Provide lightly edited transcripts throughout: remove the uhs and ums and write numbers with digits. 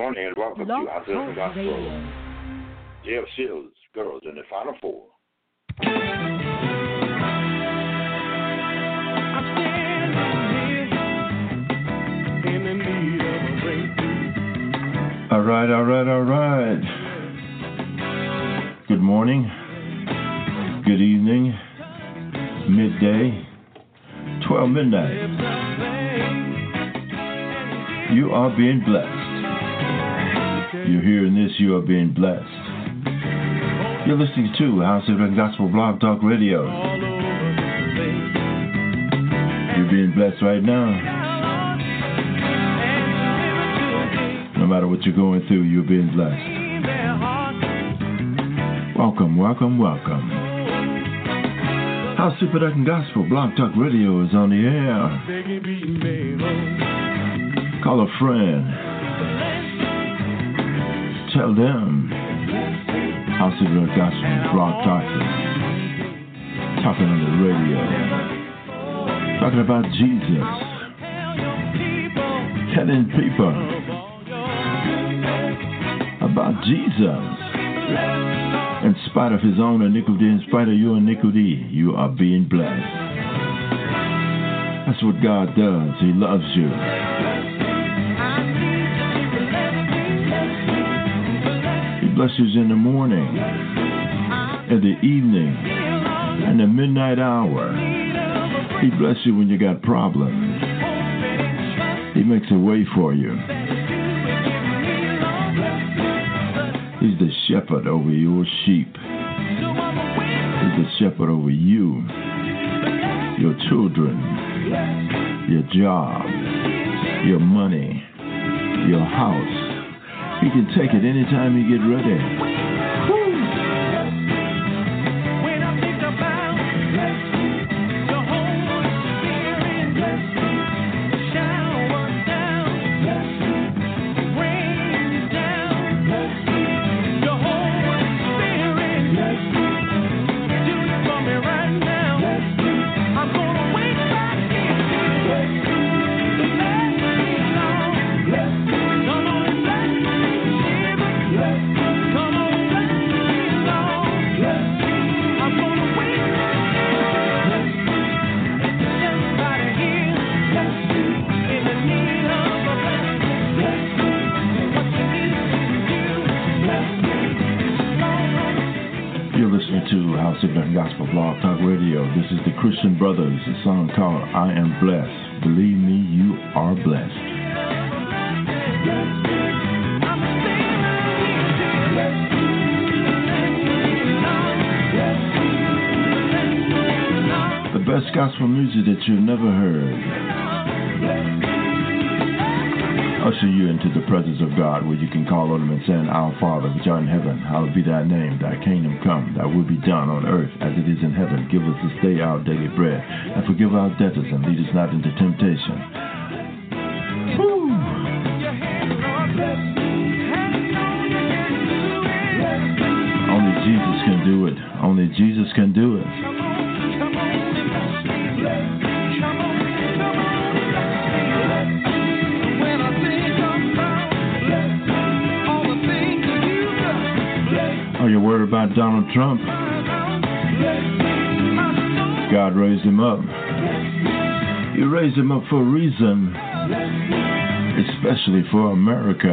morning and welcome Blog to House of Gospel. Radio. Jail Shields, girls in the Final Four. I'm standing here in the need of a breakthrough. All right. Good morning, good evening, midday, 12 midnight. You are being blessed. You're hearing this, you are being blessed. You're listening to House of Gospel Blog Talk Radio. You're being blessed right now. No matter what you're going through, you're being blessed. Welcome. House of Gospel Blog Talk Radio is on the air. Call a friend. Tell them House of Gospel Blog Talk. Talking on the radio. Talking about Jesus. Telling people about Jesus. In spite of his own iniquity, in spite of your iniquity, you are being blessed. That's what God does. He loves you. He blesses you in the morning, in the evening, in the midnight hour. He blesses you when you got problems. He makes a way for you. He's the shepherd over your sheep. He's the shepherd over you, your children, your job, your money, your house. He can take it anytime you get ready. Gospel Blog Talk Radio. This is the Christian Brothers, a song called I Am Blessed. Believe me, you are blessed. The best gospel music that you've never heard. Usher you into the presence of God, where you can call on him and say, Our Father, which art in heaven, hallowed be thy name. Thy kingdom come, thy will be done on earth as it is in heaven. Give us this day our daily bread, and forgive our debtors, and lead us not into temptation. Woo! Only Jesus can do it. Only Jesus can do it. Are you worried about Donald Trump? God raised him up. He raised him up for a reason, especially for America.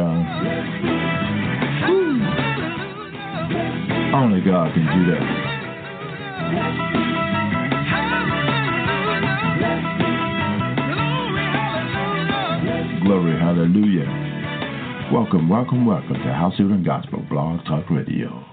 Only God can do that. Glory, hallelujah. Welcome to House of Gospel Blog Talk Radio.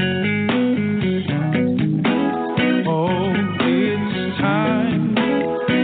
Oh, it's time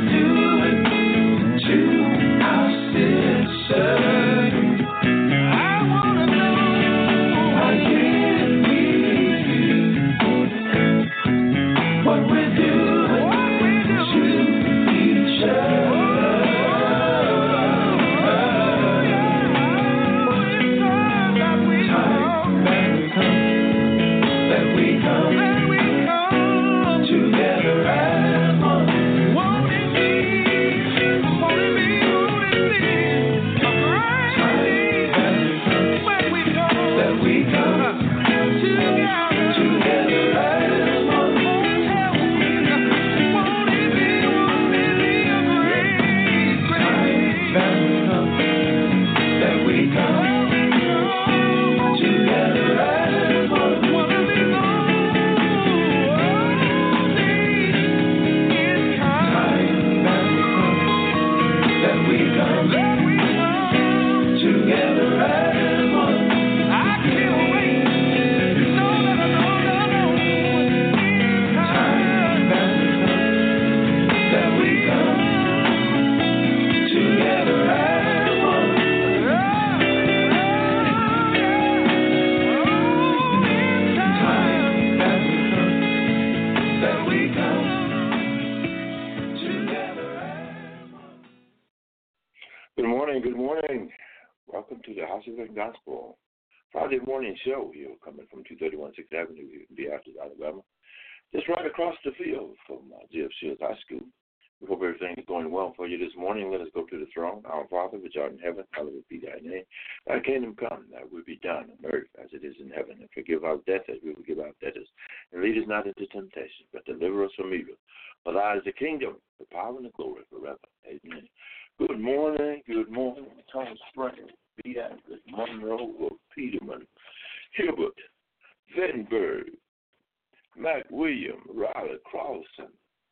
Gospel Friday morning show here, coming from 231 6th Avenue in Beatrice, Alabama. Just right across the field from J.F. Shields High School. We hope everything is going well for you this morning. Let us go to the throne. Our Father, which art in heaven, hallowed be thy name. Thy kingdom come, thy will be done on earth as it is in heaven. And forgive our debts as we forgive our debtors. And lead us not into temptation, but deliver us from evil. For thine is the kingdom, the power, and the glory forever. Amen. Good morning, Tom Springer, Beatrice, Monroe, Peterman, Hilbert, Vettenberg, McWilliam, Riley, Crosson.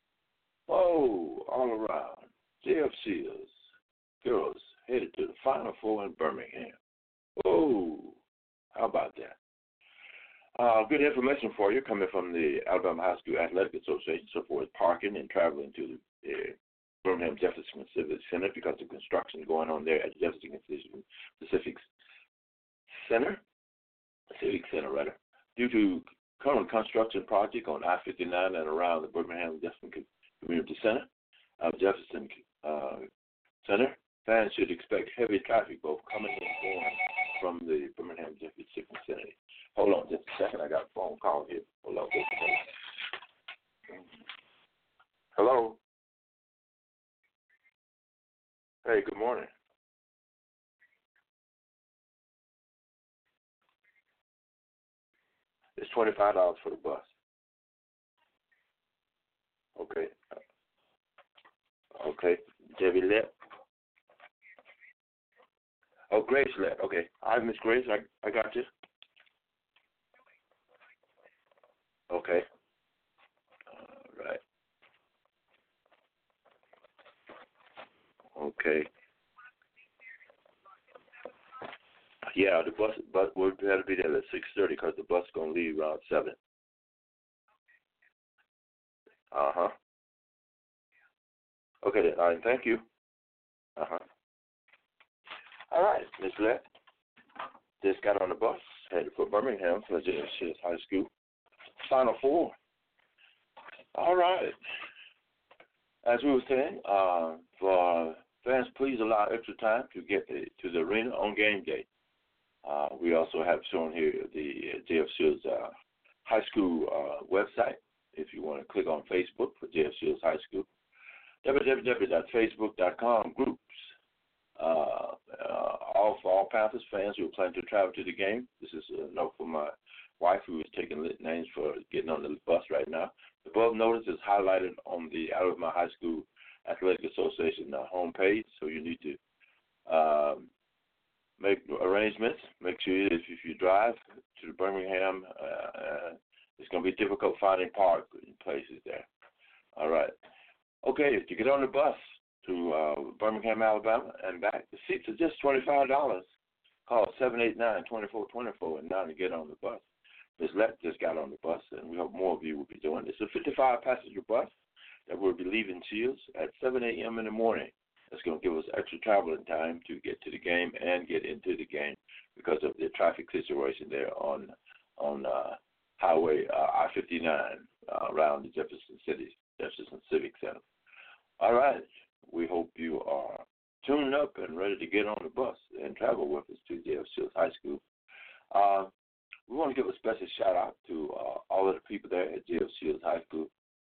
Oh, all around. J.F. Shields, girls headed to the Final Four in Birmingham. Oh, how about that? Good information for you coming from the Alabama High School Athletic Association, so far as parking and traveling to the Birmingham Jefferson Civic Center because of construction going on there at the Jefferson Civic Center, due to current construction project on I-59 and around the Birmingham Jefferson Community Center, Jefferson Center. Fans should expect heavy traffic both coming and going from the Birmingham Jefferson Civic Center. Hold on just a second. I got a phone call here. Hold on just a minute. Hello. Hey, good morning. It's $25 for the bus. Okay. Okay. Debbie Lett. Oh, Grace Lett. Okay. Hi, Miss Grace. I got you. Okay. All right. Okay. Yeah, the bus will have to be there at 6:30 because the bus is gonna leave around 7. Okay then. All right. Thank you. All right, Miss Lett. Just got on the bus, headed for Birmingham for J.F. Shields High School. Final Four. All right. As we were saying, for fans, please allow extra time to get to the arena on game day. We also have shown here the J.F. Shields High School website. If you want to click on Facebook for J.F. Shields High School, www.facebook.com groups. All for all Panthers fans who are planning to travel to the game. This is a note from my wife who is taking names for getting on the bus right now. The above notice is highlighted on the Alabama High School Athletic Association homepage, so you need to make arrangements. Make sure if you drive to Birmingham, it's going to be difficult finding parking places there. All right. Okay, to get on the bus to Birmingham, Alabama, and back, the seats are just $25. Call 789-2424 and now to get on the bus. Ms. Lett just got on the bus, and we hope more of you will be doing this. It's a 55-passenger bus. that will be leaving Shields at 7 a.m. in the morning. That's going to give us extra traveling time to get to the game and get into the game because of the traffic situation there on Highway I-59 around the Jefferson Civic Center. All right. We hope you are tuned up and ready to get on the bus and travel with us to J.F. Shields High School. We want to give a special shout-out to all of the people there at J.F. Shields High School.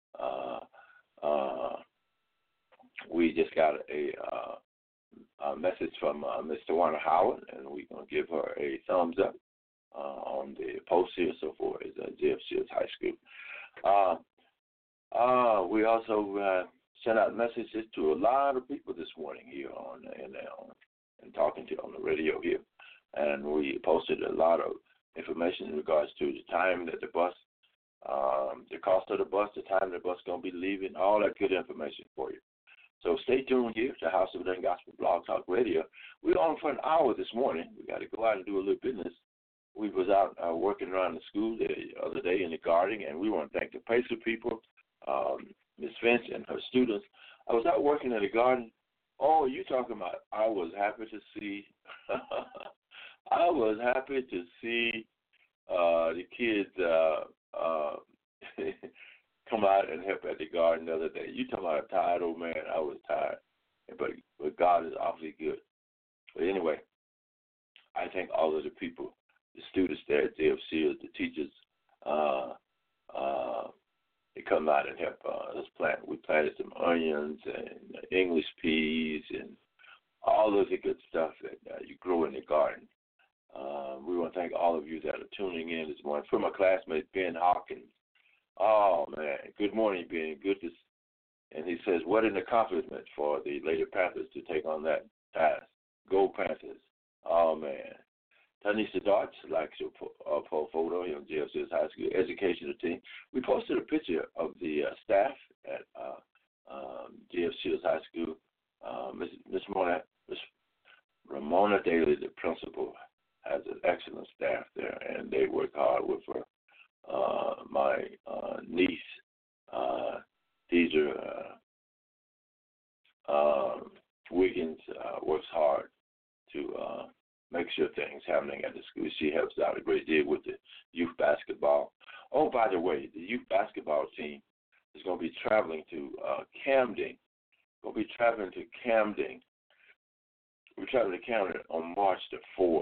We just got a message from Ms. Tawana Howard, and we're going to give her a thumbs up on the post here. So forth is J.F. Shields High School. We also sent out messages to a lot of people this morning here and talking to on the radio here, and we posted a lot of information in regards to the time that the bus, the cost of the bus, the time the bus is going to be leaving, all that good information for you. So stay tuned here to House of Then Gospel Blog Talk Radio. We're on for an hour this morning. We got to go out and do a little business. We was out working around the school the other day in the garden, and we want to thank the Pacer people, Ms. Finch and her students. I was out working in the garden. Oh, you talking about? I was happy to see. I was happy to see the kids come out and help at the garden the other day. You talking about a tired old man? I was tired, but God is awfully good. But anyway, I thank all of the people, the students there at JFC, the teachers. They come out and help us plant. We planted some onions and English peas and all of the good stuff that you grow in the garden. We want to thank all of you that are tuning in this morning. From my classmate, Ben Hawkins. Oh, man. Good morning, Ben. And he says, what an accomplishment for the Lady Panthers to take on that task. Go Panthers. Oh, man. Tanisha Darts likes your photo here on JFC's High School Educational Team. We posted a picture of the staff at JFC's High School. Miss Ramona Daly, the principal, has an excellent staff there, and they work hard with her. My niece, Deidre Wiggins, works hard to make sure things happening at the school. She helps out a great deal with the youth basketball. Oh, by the way, the youth basketball team is going to be traveling to Camden. We're traveling to Camden on March the 4th.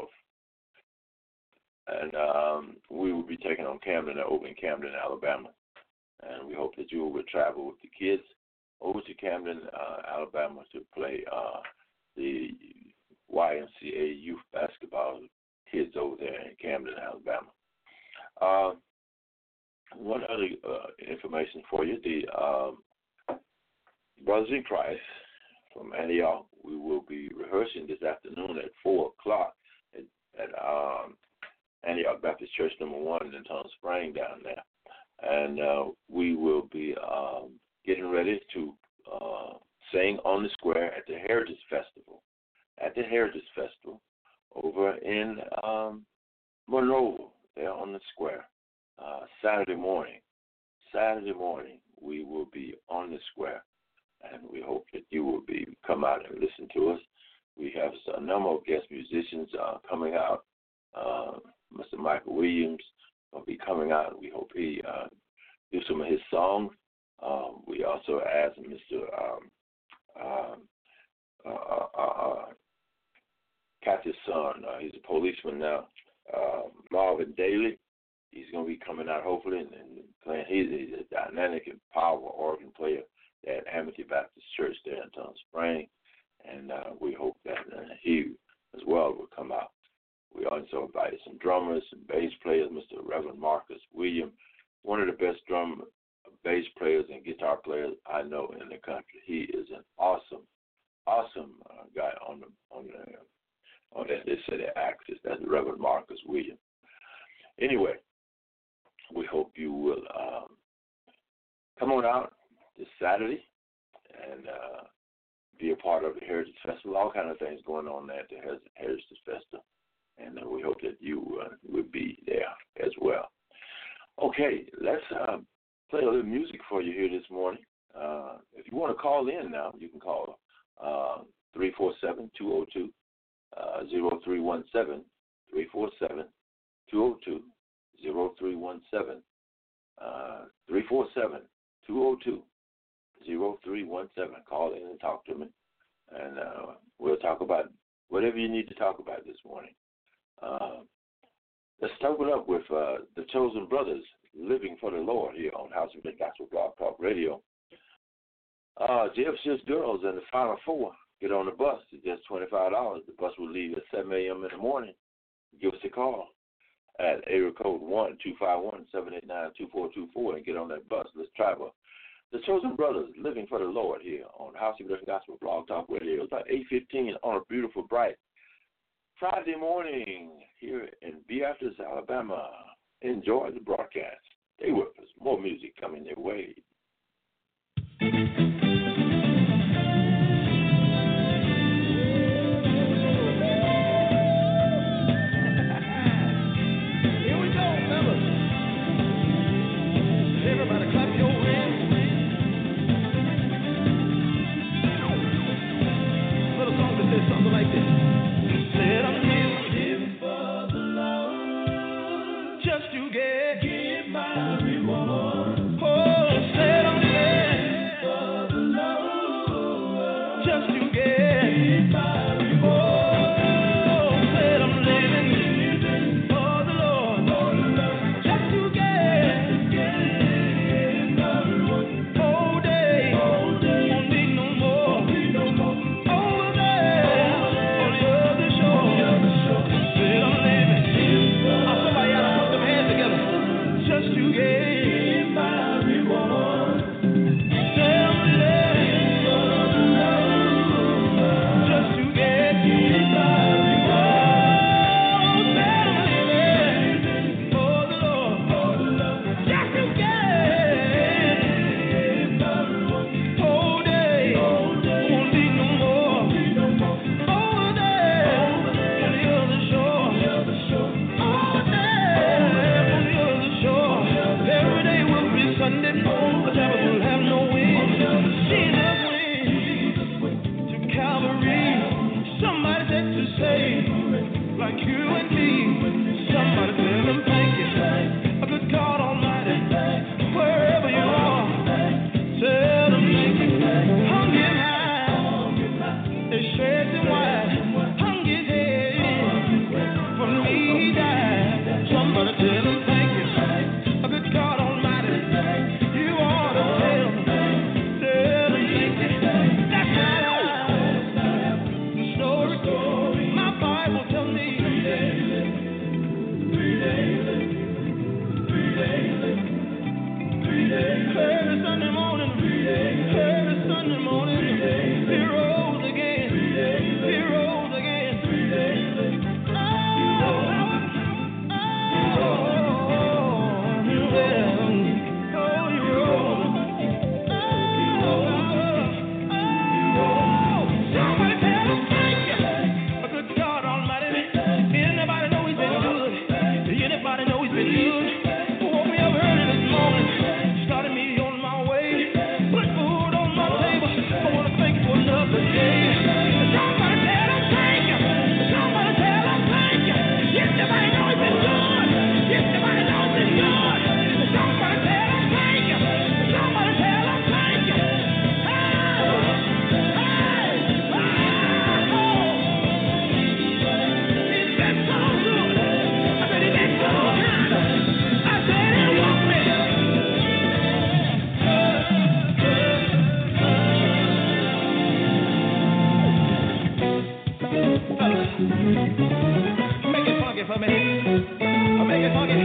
And we will be taking on Camden over in Camden, Alabama. And we hope that you will travel with the kids over to Camden, Alabama to play the YMCA youth basketball kids over there in Camden, Alabama. One other information for you, the Brothers in Christ from Antioch, we will be rehearsing this afternoon at 4 o'clock at Antioch Baptist Church number 1 in Tunnel Spring down there. And we will be getting ready to sing on the square at the Heritage Festival. At the Heritage Festival over in Monroe, there on the square. Saturday morning, we will be on the square, and we hope that you will come out and listen to us. We have a number of guest musicians coming out. Mr. Michael Williams will be coming out, and we hope he do some of his songs. We also asked Mr. Kathy's son, he's a policeman now, Marvin Daly. He's going to be coming out hopefully and playing. He's a dynamic and powerful organ player at Amity Baptist Church there in Tunnel Spring, and we hope that he as well will come out. We also invited some drummers and bass players, Mr. Reverend Marcus William, one of the best bass players and guitar players I know in the country. He is an awesome guy on that they say the axis. That's Reverend Marcus William. Anyway, we hope you will come on out this Saturday and be a part of the Heritage Festival. All kind of things going on there at the Heritage Festival, and we hope that you will be there as well. Okay, let's play a little music for you here this morning. If you want to call in now, you can call 347-202-0317, 347-202-0317, 347-202-0317. Call in and talk to me, and we'll talk about whatever you need to talk about this morning. Let's open up with the Chosen Brothers, Living for the Lord, here on House of Faith Gospel Blog Talk Radio. JFC's girls in the Final Four get on the bus. It's just $25. The bus will leave at 7 a.m. in the morning. Give us a call at area code 1-251-789-2424 and get on that bus. Let's travel. The Chosen Brothers, Living for the Lord, here on House of Faith Gospel Blog Talk Radio. It's about 8:15 on a beautiful, bright Friday morning here in Beatrice, Alabama. Enjoy the broadcast. Stay with us. More music coming their way. Here we go, fellas. Everybody clap your hands. Little song that says something like this. Said I'm living for the Lord, just to get my reward. Oh, said I'm living for the Lord, just to get my reward. Oh, said I'm living for the Lord, just to get my reward. Whole day, won't need no more. Over there, on the other shore. Said I'm living. Somebody ought to put them hands together, just to get my reward. Said I'm living for the Lord, just to get my reward. Said I'm living for the Lord, just to get my reward. Whole day, won't need no more. Over there, on the other shore. All day, on the other shore. Every day will be Sunday. The devil will have no wings. Jesus went to Calvary. Somebody said to say, like you and me. Somebody tell him thank you. A good God Almighty, wherever you are, tell him thank you. Hung him high, they stretched him wide. Hung his head, for me he died. Somebody tell him thank you. A good God Almighty, you ought to tell him thank you. That's how the story. My Bible tells me. Every Sunday morning, he rose again. Somebody tell him thank you. A good God Almighty. Anybody know he's been good? Anybody know he's been good? Woke me up early this morning, started me on my way, put food on my table. I want to thank you for another day. Somebody tell him thank you. Somebody tell him thank you. Anybody know he's been good? Anybody know he's been good? Somebody tell him thank you. Somebody tell him thank you. He's been so good. I said he's been so kind. I said he woke me. Make it funky for me. Make it funky.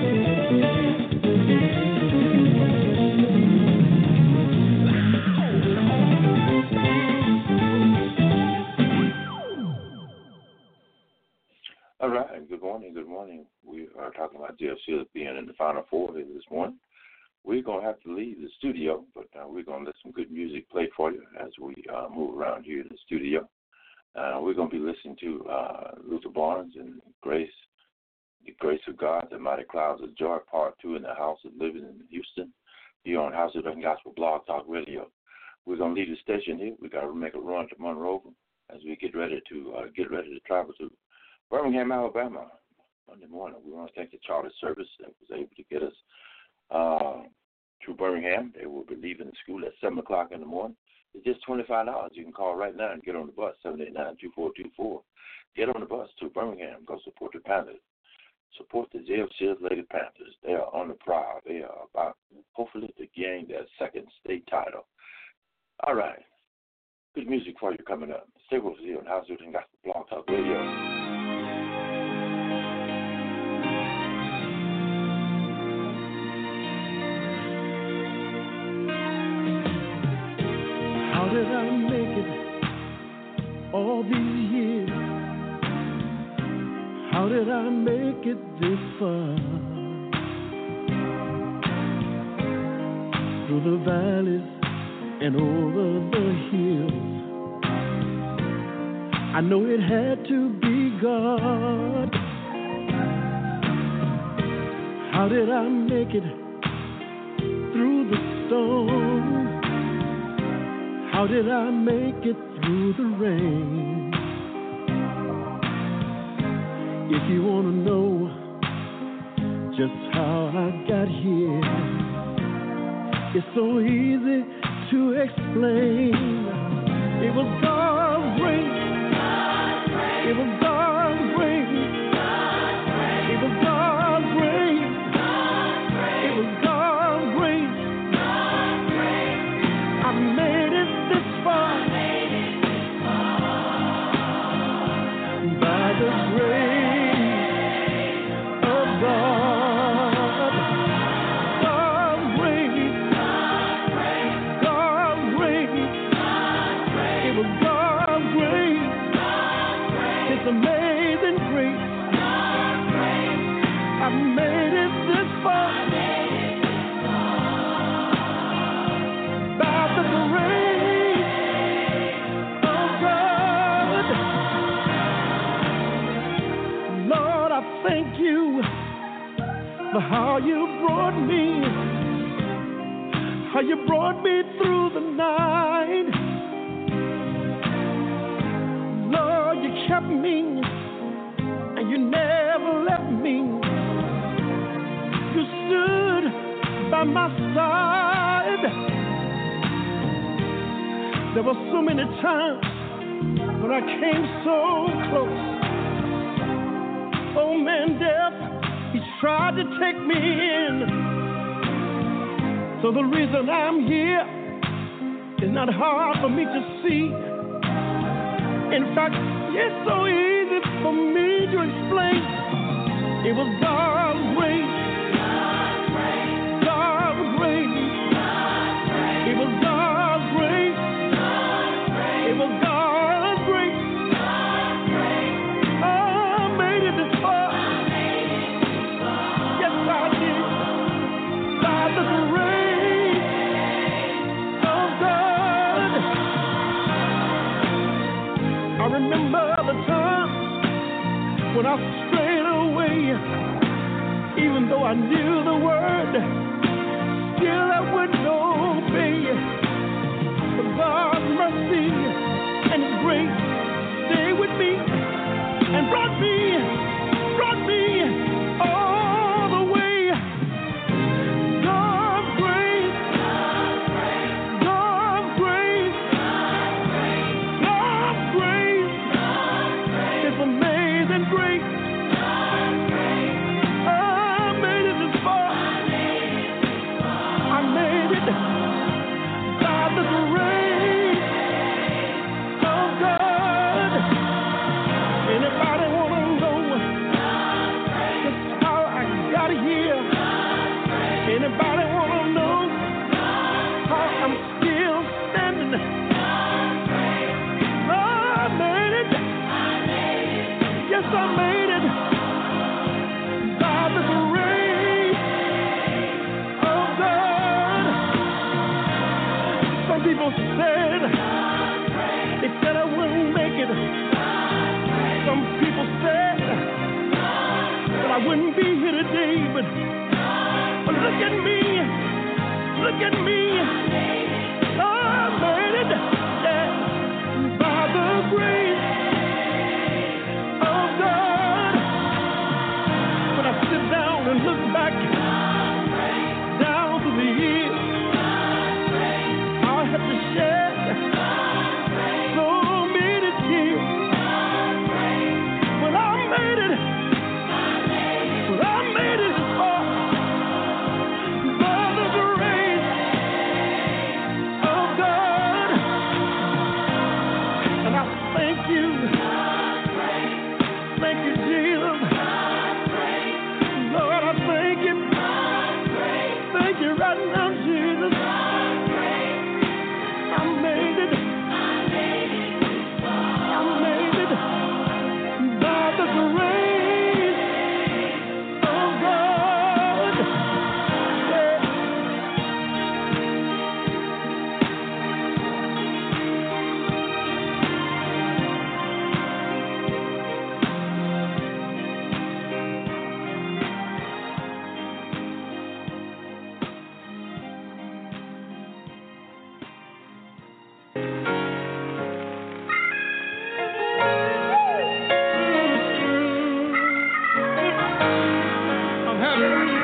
All right, good morning. We are talking about JFC being in the Final Four here this morning. We're going to have to leave the studio, but we're going to let some good music play for you as we move around here in the studio. We're going to be listening to Luther Barnes and Grace, the Grace of God, the Mighty Clouds of Joy, Part 2 in the House of Living in Houston. here on House of Gospel Blog Talk Radio. We're going to leave the station here. We got to make a run to Monroe as we get ready to travel to Birmingham, Alabama, Monday morning. We want to thank the charter service that was able to get us to Birmingham. They will be leaving the school at 7 o'clock in the morning. It's just $25. You can call right now and get on the bus, 789-2424. Get on the bus to Birmingham. Go support the Panthers. Support the J.F. Sears Lady Panthers. They are on the prowl. They are about, hopefully, to gain their second state title. All right. Good music for you coming up. Stay with us here on House of Gospel Blog Talk Radio. How did I make it all these years? How did I make it this far? Through the valleys and over the hills, I know it had to be God. How did I make it through the storm? How did I make it through the rain? If you want to know just how I got here, it's so easy to explain. It was God's grace. It was God's grace. It was God's grace. It was God's grace. I made it this far by the grace. Amazing grace. I made it this far by the grace of God. Lord, I thank you for how you brought me through the night. You kept me, and you never left me. You stood by my side. There were so many times when I came so close. Oh man, death, he tried to take me in. So the reason I'm here is not hard for me to see. In fact, it's so easy for me to explain. It was God's grace. God's grace. It was God's grace. It was God's grace. I made it this far. Yes, I did. By the grace of God. I remember the time when I strayed away, even though I knew the word, still I wouldn't obey. But God's mercy and His grace stayed with me and brought me all the way. God's grace, God's grace, God's grace. It's amazing grace. I made it this far. I made it by the grace of God. Anybody want to know just how I got here? Anybody want to know how I'm still standing? I made it. Yes, I made it by the grace of God. Some people said, they said I wouldn't make it. Some people said that I wouldn't be here today, but look at me. Look at me. I made it. Yeah. By the grace of God. When I sit down and look back down through the years, I have to shed so many tears. But I made it. But I made it far by the grace of God. And I thank you. Thank you, Jesus. Lord, I thank you. Thank you right now, Jesus. I made it. I made it by the grace of God. Yeah. I'm happy right now.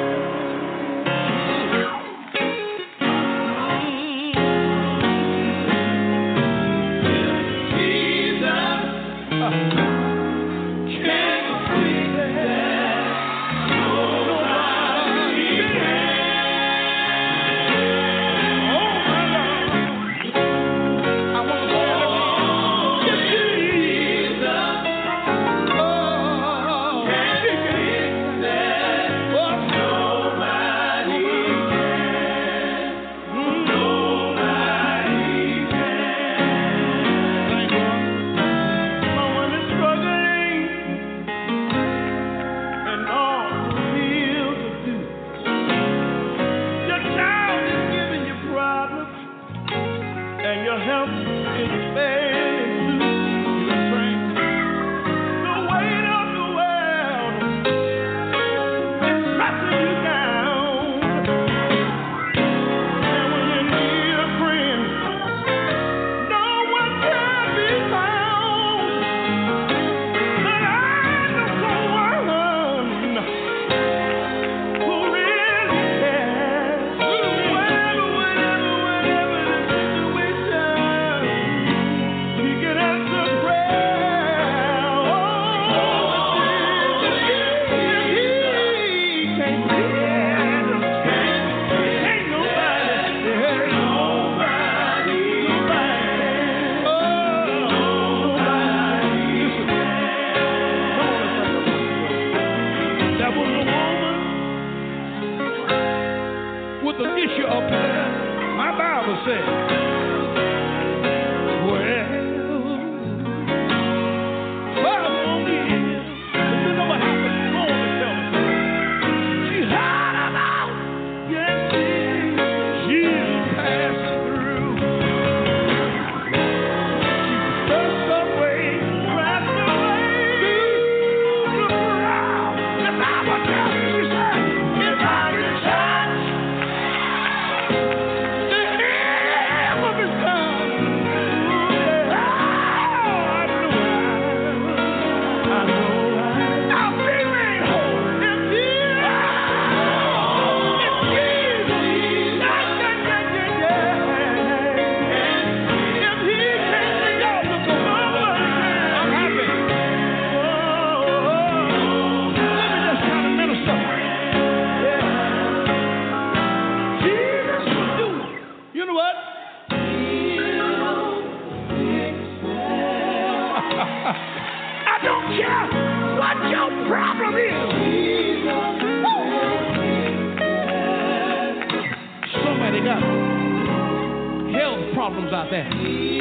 Problems out there.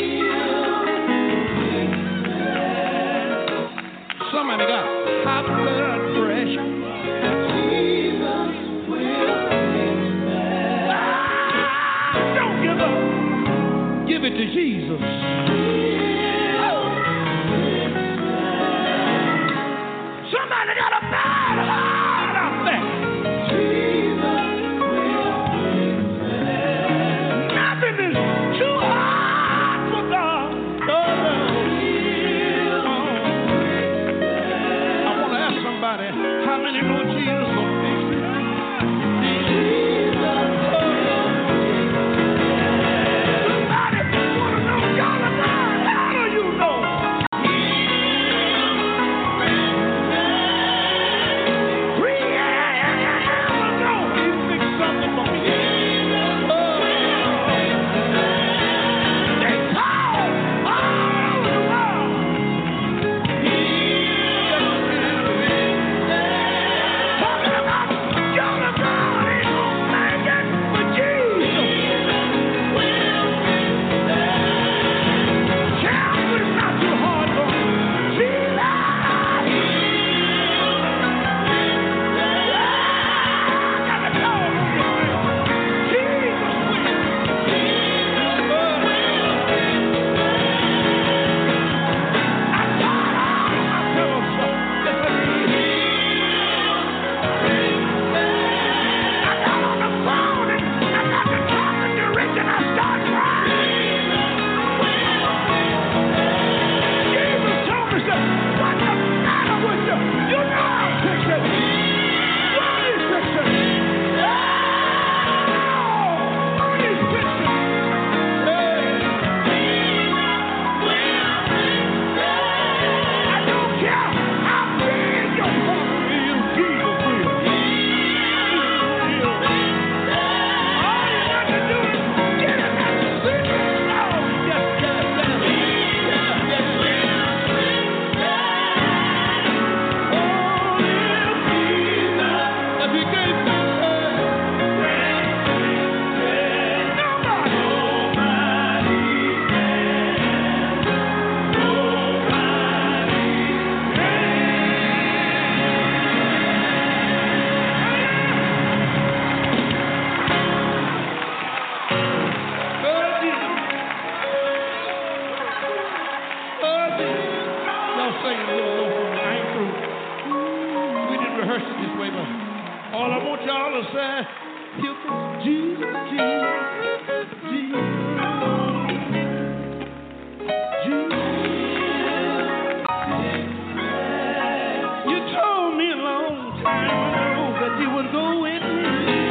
Somebody got high blood pressure. Don't give up. Give it to Jesus. Somebody got a bad heart out there. verse this way, but all I want y'all to say, Jesus, Jesus, Jesus, Jesus. You told me a long time ago that you would go with me.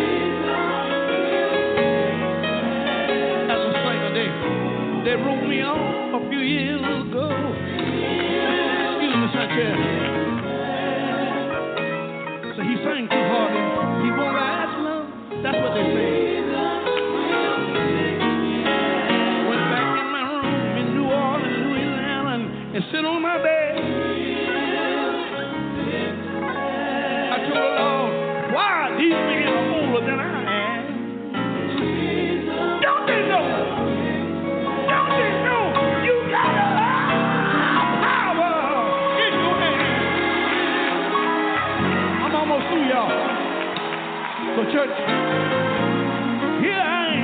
As a singer, they wrote me off a few years ago. Excuse me, Sanchez. So he sang too hard and he won't last long. That's what they say. Went back in my room in New Orleans, Louisiana, and sit on my bed. I told the Lord, why these men are older than I am? Don't they know? Don't they know you got a power in your hand? I'm almost through, y'all. So church, here I am.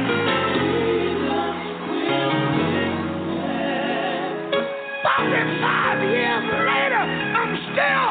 About 5 years later, I'm still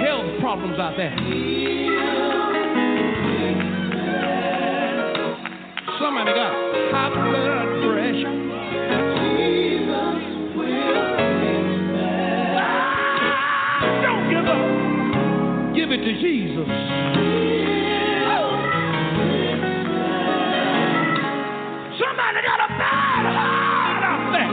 health problems out there. Somebody got high blood pressure. Don't give up. Give it to Jesus. Somebody got a bad heart out there.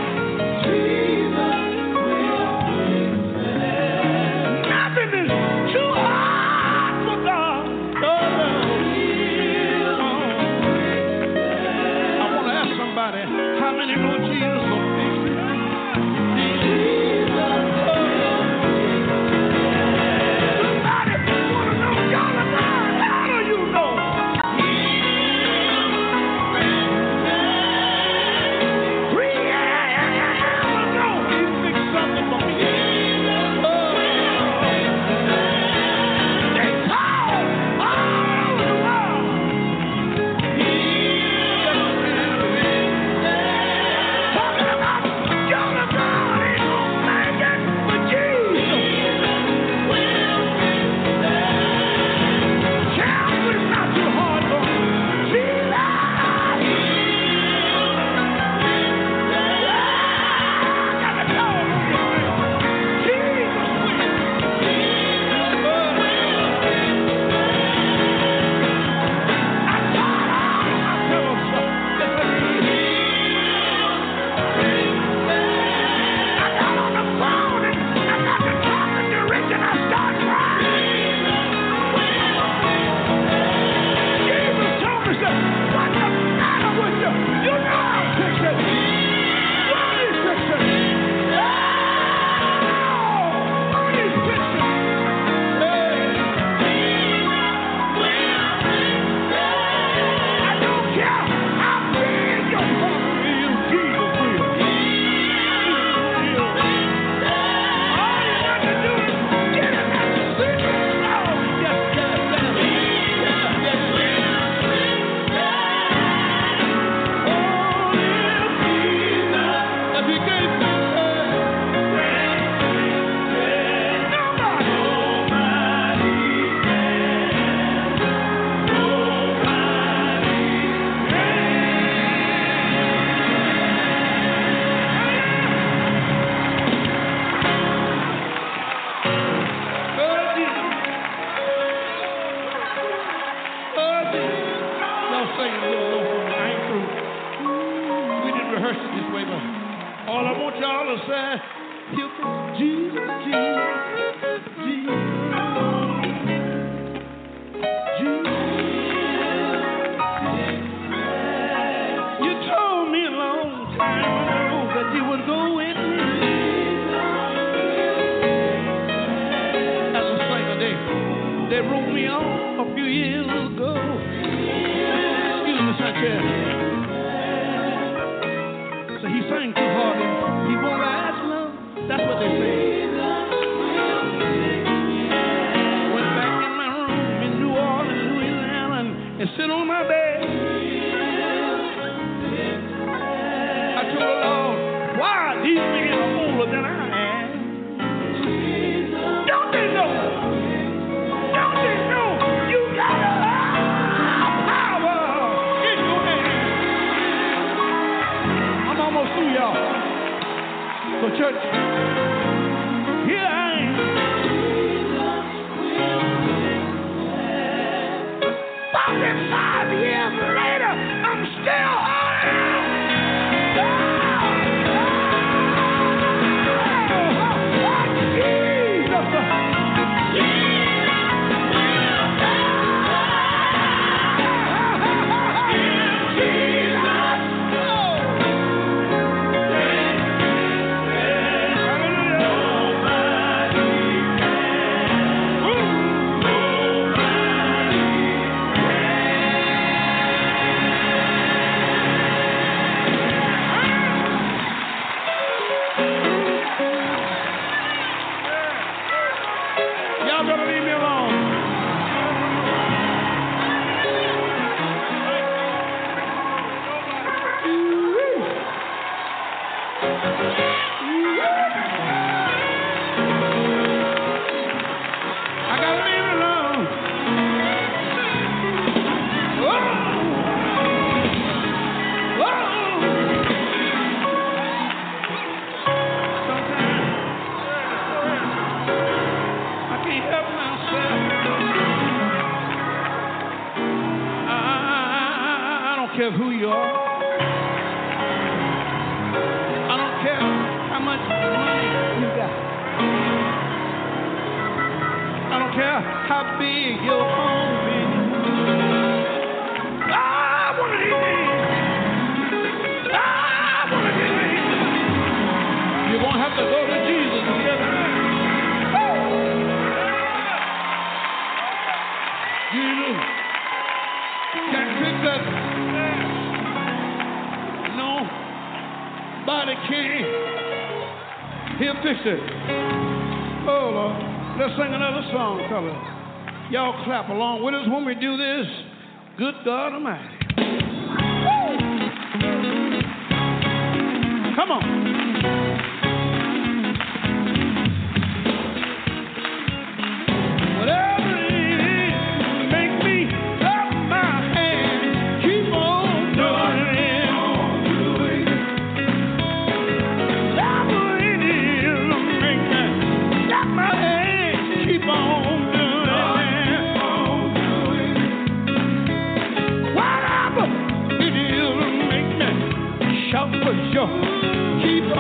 Nothing is too hard for God. I want to ask somebody, how many know Jesus will fix it? Somebody want to know God about? How do you know? So church, care who you are. I don't care how much money you got. I don't care how big your home is. I want to hear it. You're going to have to go to Jesus and get it. Jesus can fix that. Nobody can. He'll fix it. Oh, Lord. Let's sing another song, fellas. Y'all clap along with us when we do this. Good God Almighty. Come on. Whatever it is, make me clap my hands. Keep on doing it. Whatever it is, make me clap my hands. Keep on doing it. Whatever it is, make me shout for joy. Keep on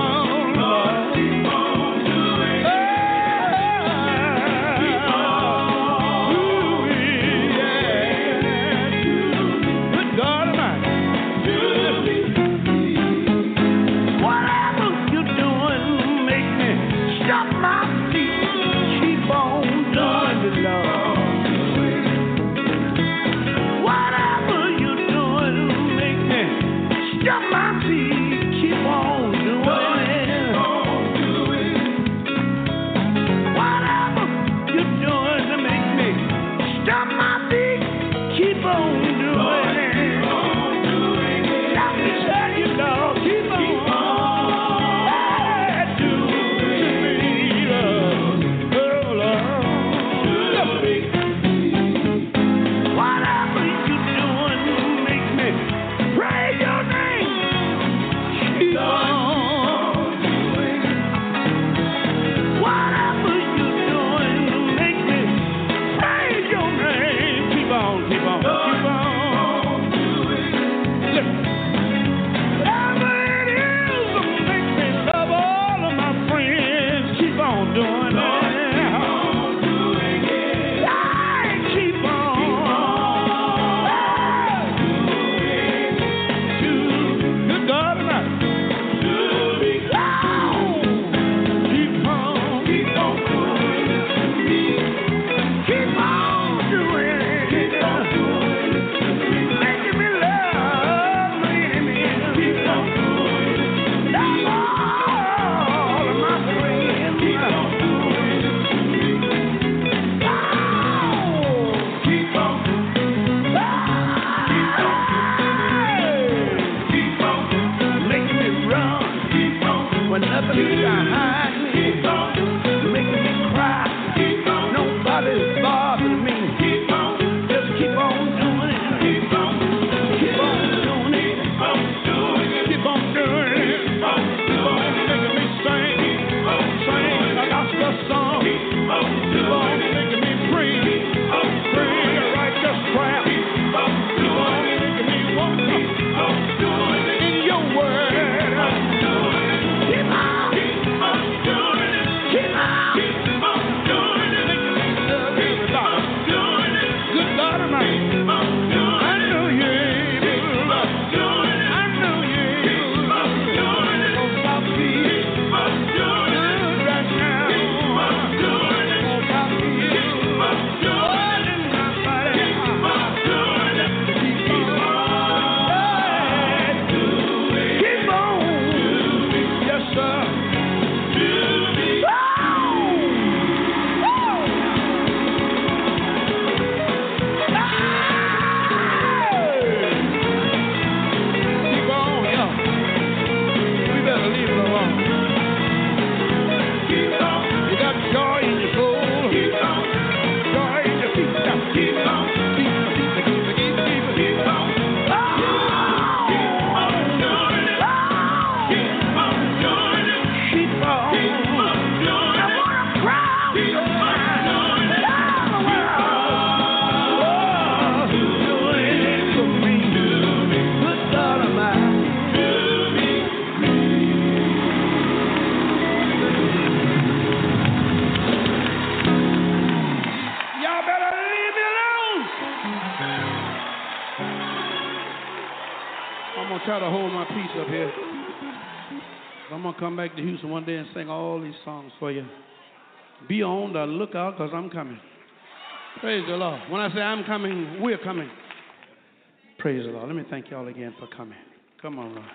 going to try to hold my peace up here. I'm going to come back to Houston one day and sing all these songs for you. Be on the lookout because I'm coming. Praise the Lord. When I say I'm coming, we're coming. Praise the Lord. Let me thank y'all again for coming. Come on, Lord.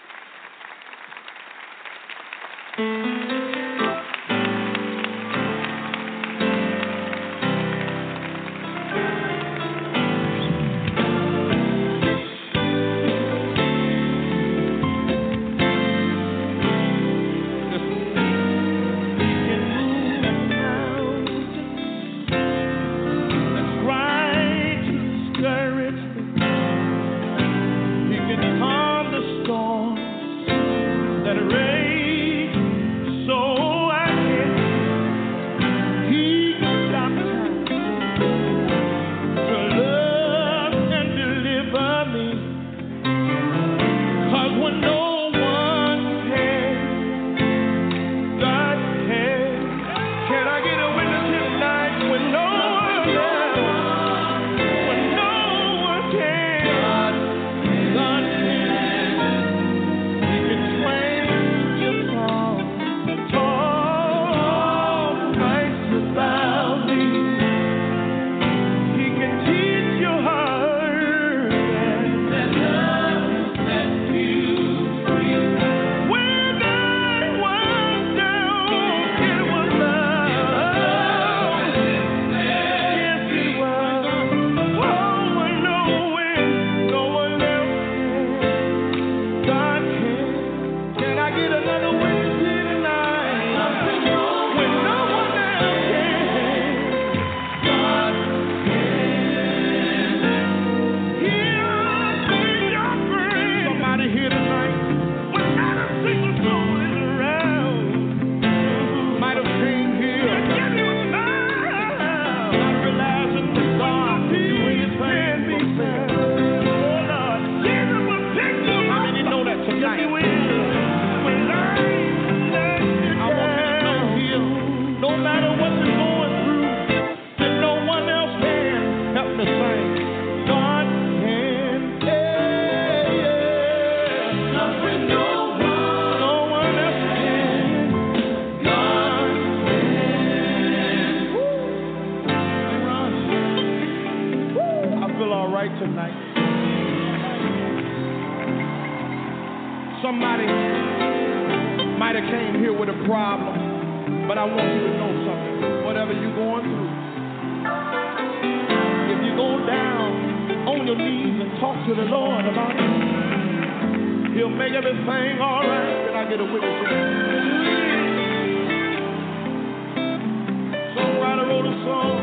Somebody might have came here with a problem, but I want you to know something. Whatever you're going through, if you go down on your knees and talk to the Lord about it, He'll make everything all right. Can I get a witness here? Songwriter wrote a song.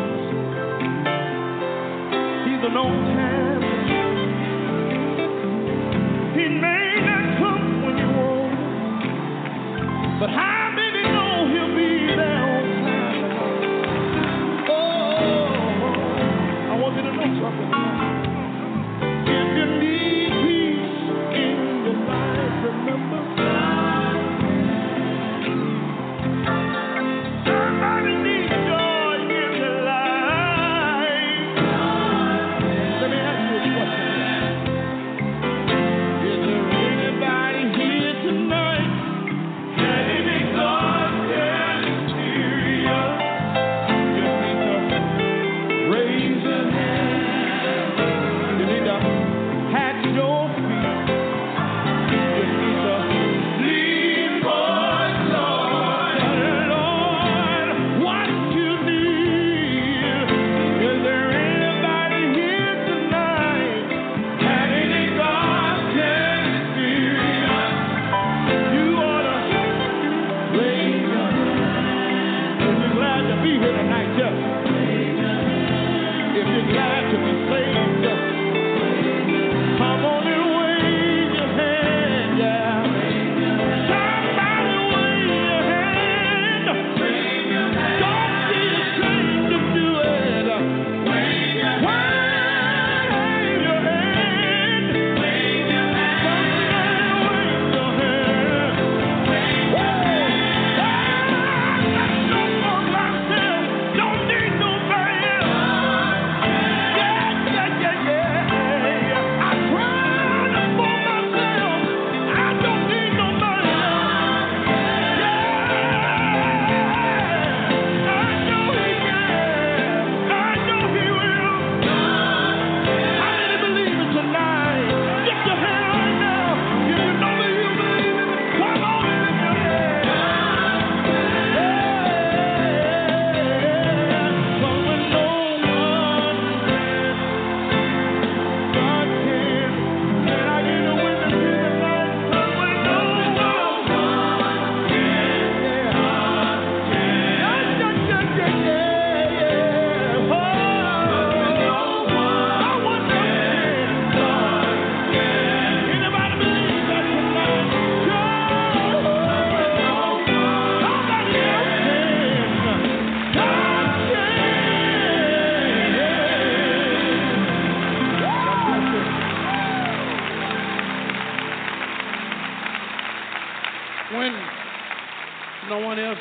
He's an old time. He may not come when you want, but how many know He'll be there on time? Oh, I want you to know something. If you need peace in your life, remember somebody needs joy in their life. Let me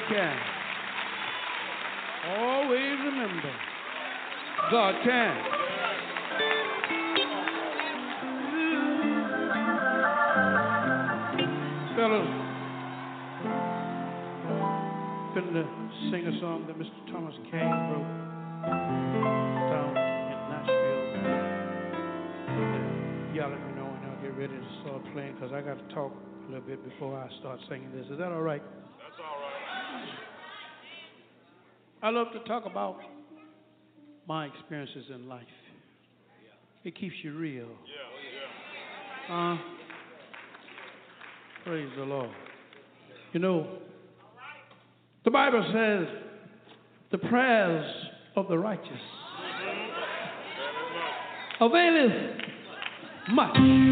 can. Always remember, God can. Fellas, finna sing a song that Mr. Thomas Kane wrote down in Nashville. Y'all let me know when I'll get ready to start playing, because I got to talk a little bit before I start singing this. Is that all right? That's all right. I love to talk about my experiences in life. It keeps you real. Praise the Lord. You know, the Bible says the prayers of the righteous availeth much.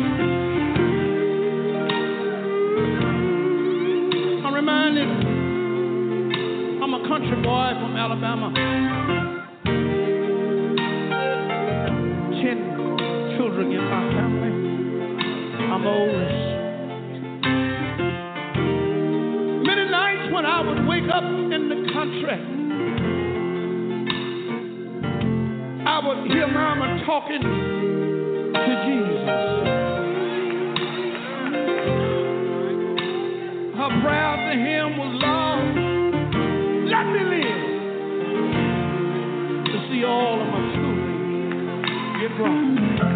I'm reminded, I'm a country boy from Alabama. 10 children in my family. I'm the oldest. Many nights when I would wake up in the country, I would hear Mama talking to Jesus. Her prayer to him was, Lord, let me live to see all of my children get grown.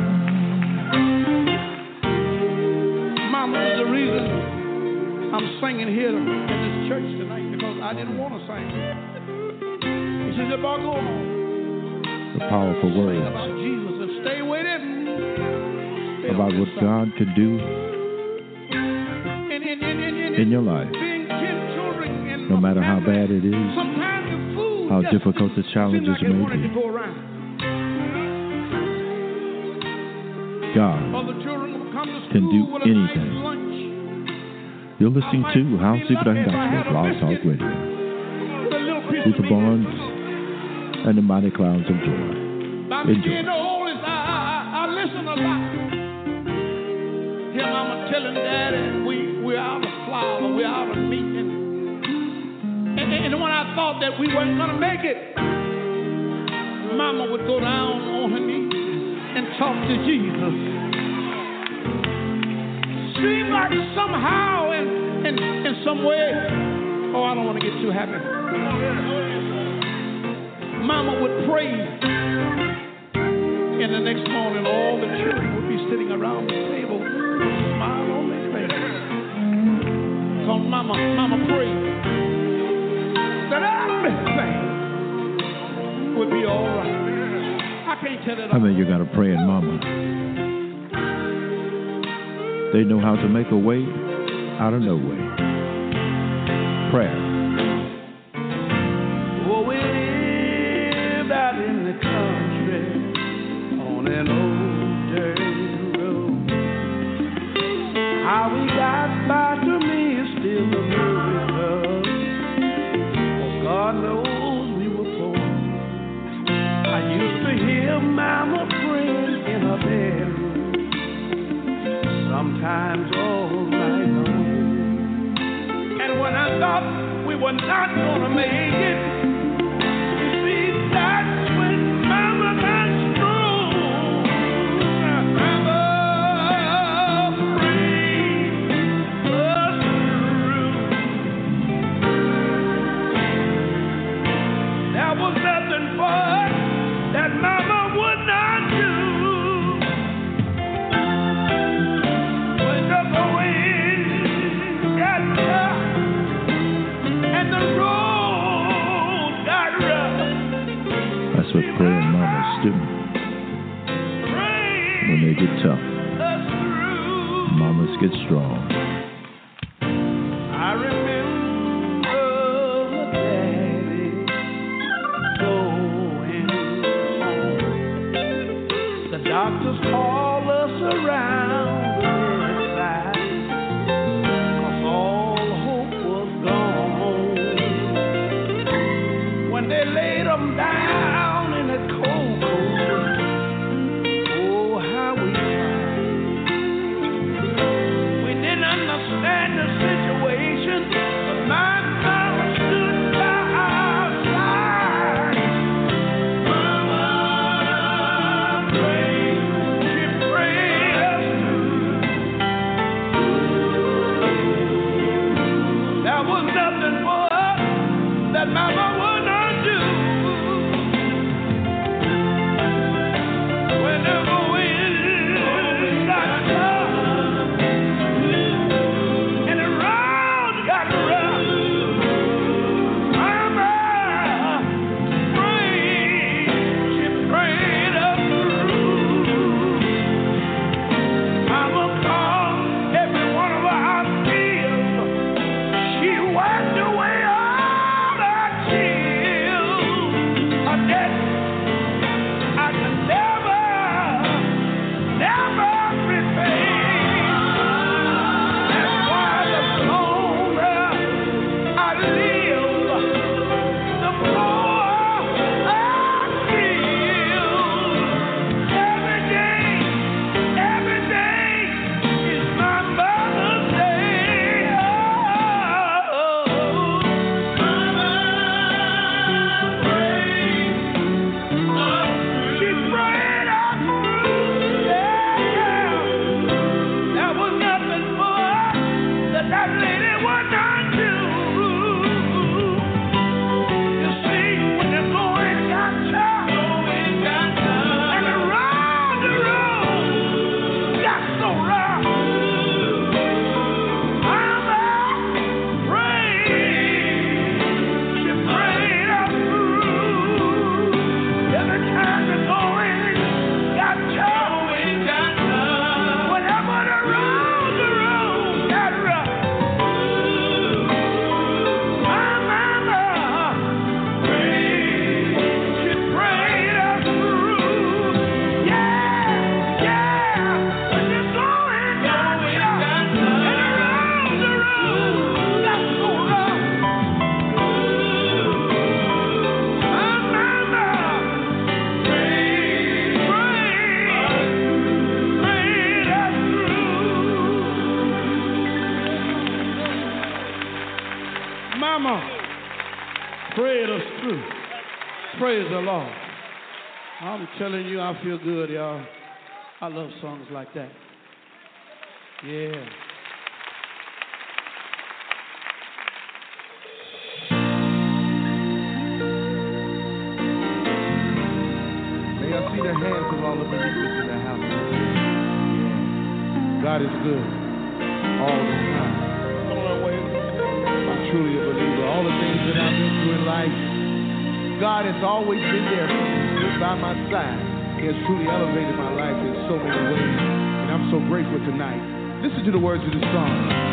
Mama is the reason I'm singing here in this church tonight, because I didn't want to sing. He said, boy, go on. The powerful Sing words about Jesus and stay with him. Stay about on what this side. God could do in your life, being 10 children in no my matter how family, bad it is, sometimes the food how just difficult the seemed challenges like it may wanted to be. go around. God Other children would come to can school do with a anything. nice lunch. You're listening to House Super Lucky if I had Gospel a Blog Talk biscuit Radio. with a little piece Luther of meat. Barnes and the Mighty Clouds of Joy. By me Enjoy. being the oldest, I listen a lot. Hear Mama telling Daddy, we're out of flour, we're out of meat. And when I thought that we weren't going to make it, Mama would go down on her knees and talk to Jesus. Seemed like somehow, in some way, oh, I don't want to get too happy. Mama would pray, and the next morning all the children would be sitting around the table with a smile on their face. Because Mama prayed that everything would be all right. I can't tell it all. I mean, you got a praying mama. They know how to make a way out of no way. Prayer. Oh, we lived out in the country on an old dirt road. How we got by to me is still a miracle. Oh, God knows we were poor. I used to hear Mama praying in her bedroom, sometimes all night long. And when I thought we were not gonna make it, you see, that's when Mama got strong. Mama prayed us through. There was nothing for us that Mama would not do. When the wind got tough and the road got rough, That's what praying mamas do. When they get tough, us through. mamas get strong. I remember Daddy going home. The doctors called us around the bedside, 'cause all hope was gone. When they laid them down in the cold, oh, how we cried. We didn't understand the situation, but my mama stood prayed us through. Praise the Lord. I'm telling you, I feel good, y'all. I love songs like that. Yeah. May I see the hands of all the believers in the house. Yeah. God is good all the time. I'm truly a believer. All the things that I've been through in life, God has always been there for me, stood by my side. He has truly elevated my life in so many ways, and I'm so grateful tonight. Listen to the words of this song.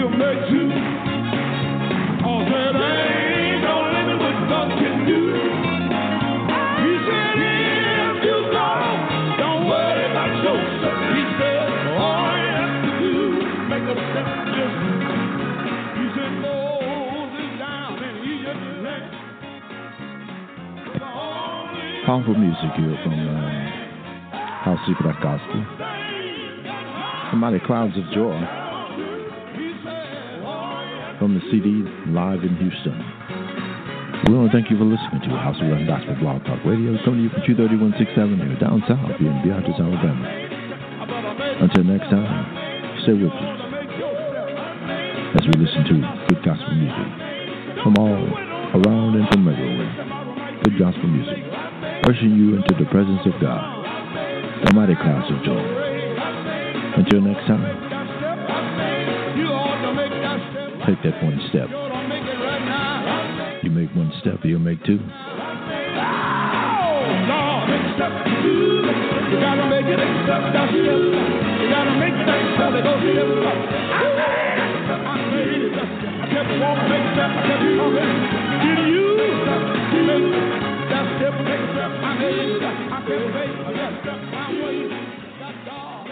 he'll make two. Oh, said ain't no limit what God can do. He said if you go, don't worry about yourself. He said all you have to do is make a step. Just he said Moses down and Egypt land. Powerful music here from House Secret Gospel. The Mighty Clouds of Joy from the CD Live in Houston. We want to thank you for listening to House of Run Gospel Blog Talk Radio, coming to you from 231 6th Avenue, down south here in Beatrice, Alabama. Until next time, stay with us as we listen to good gospel music from all around and from everywhere. Good gospel music, ushering you into the presence of God, the Mighty Clouds of Joy. Until next time, take that one step. You make one step, you'll make two. You gotta make it step by step. You gotta make that step. Go step up. I kept walking, make step. I kept coming. Did you make that step? Make step. I kept waiting. That step my way. That's God.